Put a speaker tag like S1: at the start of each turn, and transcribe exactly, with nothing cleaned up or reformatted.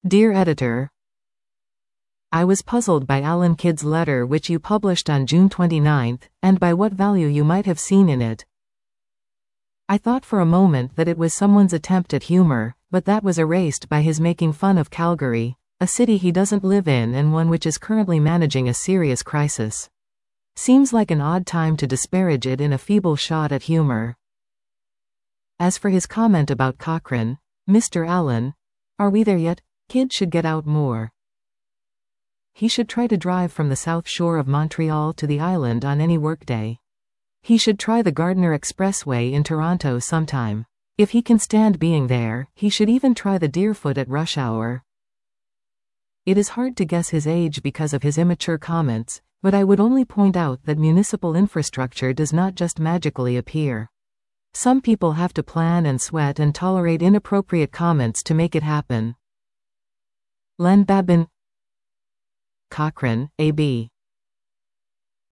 S1: Dear Editor, I was puzzled by Alan Kidd's letter which you published on June twenty-ninth, and by what value you might have seen in it. I thought for a moment that it was someone's attempt at humor, but that was erased by his making fun of Calgary, a city he doesn't live in and one which is currently managing a serious crisis. Seems like an odd time to disparage it in a feeble shot at humor. As for his comment about Cochrane, Mister Allen, are we there yet? Kidd should get out more. He should try to drive from the south shore of Montreal to the island on any workday. He should try the Gardiner Expressway in Toronto sometime. If he can stand being there, he should even try the Deerfoot at rush hour. It is hard to guess his age because of his immature comments, but I would only point out that municipal infrastructure does not just magically appear. Some people have to plan and sweat and tolerate inappropriate comments to make it happen. Len Babin, Cochrane, A B